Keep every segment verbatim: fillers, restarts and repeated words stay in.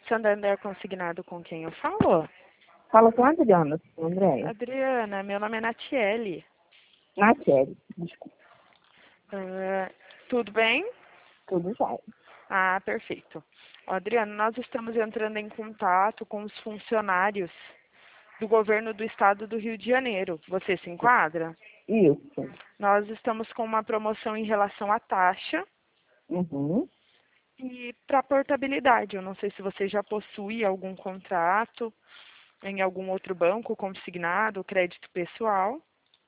Santander Consignado, com quem eu falo? Fala com a Adriana, Andréia. Adriana, meu nome é Natiele. Natiele, desculpa. Ah, tudo bem? Tudo já. Ah, perfeito. Ó, Adriana, nós estamos entrando em contato com os funcionários do governo do estado do Rio de Janeiro. Você se enquadra? Isso. Nós estamos com uma promoção em relação à taxa Uhum. e para portabilidade. Eu não sei se você já possui algum contrato em algum outro banco, consignado, crédito pessoal.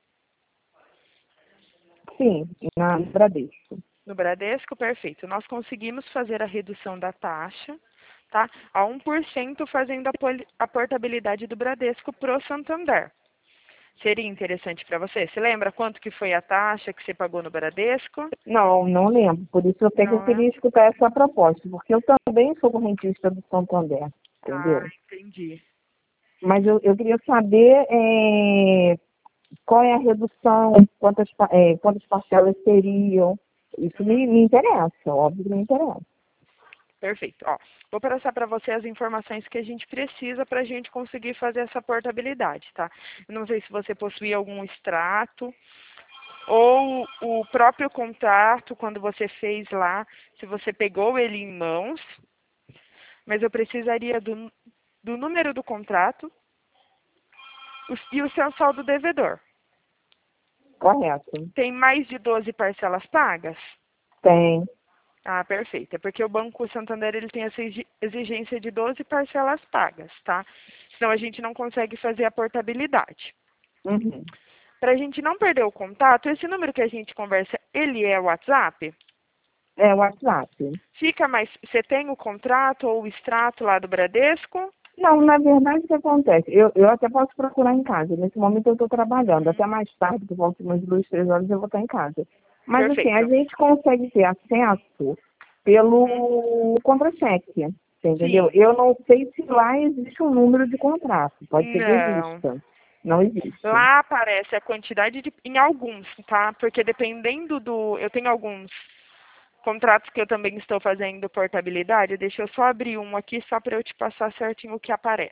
Sim, na Bradesco. No Bradesco, perfeito. Nós conseguimos fazer a redução da taxa, tá? A um por cento fazendo a, poli- a portabilidade do Bradesco pro Santander. Seria interessante para você? Você lembra quanto que foi a taxa que você pagou no Bradesco? Não, não lembro. Por isso até que eu Não, né? queria escutar essa proposta, porque eu também sou correntista do Santander, Ah, entendeu? entendi. Mas eu, eu queria saber é, qual é a redução, quantas, pa- é, quantas parcelas seriam. Isso me, me interessa, óbvio que me interessa. Perfeito. Ó, vou passar para você as informações que a gente precisa para a gente conseguir fazer essa portabilidade, tá? Eu não sei se você possui algum extrato ou o próprio contrato, quando você fez lá, se você pegou ele em mãos, mas eu precisaria do, do número do contrato o- e o seu saldo devedor. Correto. Tem mais de doze parcelas pagas? Tem. Ah, perfeito. É porque o Banco Santander ele tem essa exi- exigência de doze parcelas pagas, tá? Senão a gente não consegue fazer a portabilidade. Uhum. Para a gente não perder o contato, esse número que a gente conversa, ele é o WhatsApp? É o WhatsApp. Fica mais... Você tem o contrato ou o extrato lá do Bradesco? Não, na verdade, o que acontece? Eu, eu até posso procurar em casa. Nesse momento eu estou trabalhando. Uhum. Até mais tarde, por volta de umas duas, três horas, eu vou estar em casa. Mas, assim, a Perfeito. gente consegue ter acesso Uhum. pelo contra-cheque, você entendeu? Sim. Eu não sei se lá existe um número de contrato. Pode ser que Não. exista. Não existe. Lá aparece a quantidade de... Em alguns, tá? Porque dependendo do... Eu tenho alguns contratos que eu também estou fazendo portabilidade. Deixa eu só abrir um aqui só para eu te passar certinho o que aparece.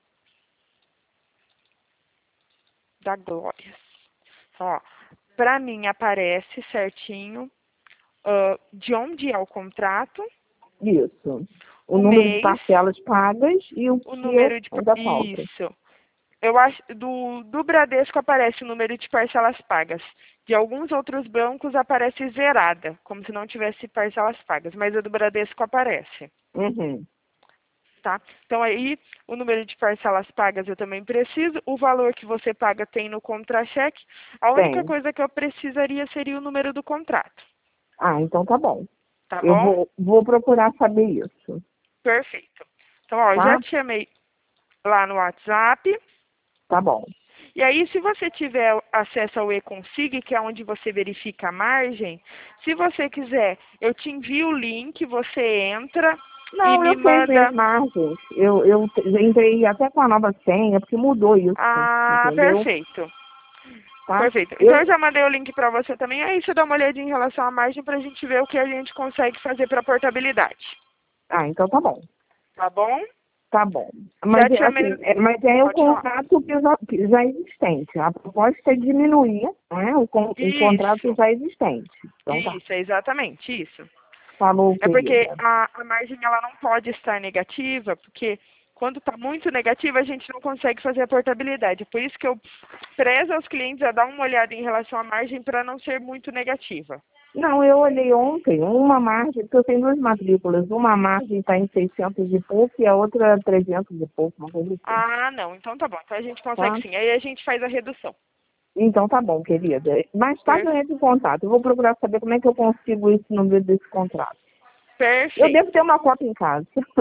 Da Glória. Ó, para mim aparece certinho ah, de onde é o contrato, Isso. O o número de mês, parcelas pagas e o o que número de... par- ainda falta. Isso. Eu acho do, do Bradesco aparece o número de parcelas pagas. De alguns outros bancos aparece zerada, como se não tivesse parcelas pagas, mas a do Bradesco aparece, Uhum. tá? Então aí o número de parcelas pagas eu também preciso, o valor que você paga tem no contra-cheque. A única Tem. coisa que eu precisaria seria o número do contrato, Ah, então tá bom. tá Eu bom? vou, vou procurar saber isso, Perfeito. Então, ó, já tá? te chamei lá no WhatsApp. Tá bom. E aí, se você tiver acesso ao e-consig, que é onde você verifica a margem, se você quiser, eu te envio o link, você entra e Não, me eu sei ver as manda. margens. Eu, eu te- eu entrei até com a nova senha, porque mudou isso, Ah, entendeu? perfeito. Tá? Perfeito. Então, Eu, eu já mandei o link para você também. Aí, você dá uma olhadinha em relação à margem para a gente ver o que a gente consegue fazer para portabilidade. ah, então tá bom. Tá bom? Tá bom. Mas, Já é, te assim, amei. é, mas é o Pode falar. contrato que já, que já existente. A proposta é diminuir, né, o, con- o contrato Isso. já existente. Então tá. Isso, é exatamente isso. Falou, É porque querida. a, a margem ela não pode estar negativa, porque quando está muito negativa a gente não consegue fazer a portabilidade. Por isso que eu prezo aos clientes a dar uma olhada em relação à margem para não ser muito negativa. Não, eu olhei ontem, uma margem, porque eu tenho duas matrículas. Uma margem está em seiscentos e pouco e a outra trezentos e pouco, uma coisa assim. Ah, não. Então tá bom. Então a gente consegue Tá? sim. Aí a gente faz a redução. Então tá bom, querida. Mais tarde Per- eu entro em contato. Eu vou procurar saber como é que eu consigo esse número desse contrato. Eu devo ter Perfeito. uma cópia em casa.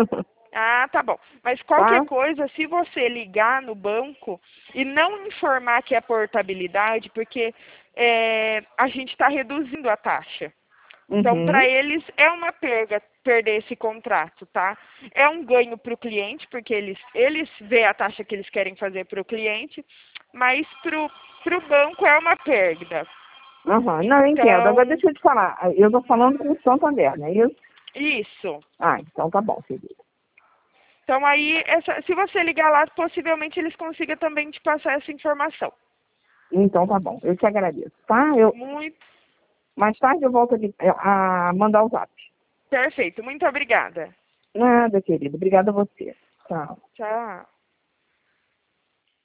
Ah, tá bom. Mas qualquer Tá? coisa, se você ligar no banco e não informar que é portabilidade, porque é, a gente está reduzindo a taxa. Então, Uhum. para eles é uma perda perder esse contrato, tá? É um ganho para o cliente, porque eles, eles vê a taxa que eles querem fazer para o cliente, mas para o banco é uma perda. Aham. Não, eu entendo. Agora Então, deixa eu te falar. Eu tô falando com o Santander, não é isso? isso. Ah, então tá bom, querida. Então aí, essa, se você ligar lá, possivelmente eles consigam também te passar essa informação. Então tá bom, eu te agradeço, tá? Eu, Muito mais tarde eu volto a, a mandar o zap. perfeito. Muito obrigada. Nada, querido. Obrigada a você. Tchau. Tchau.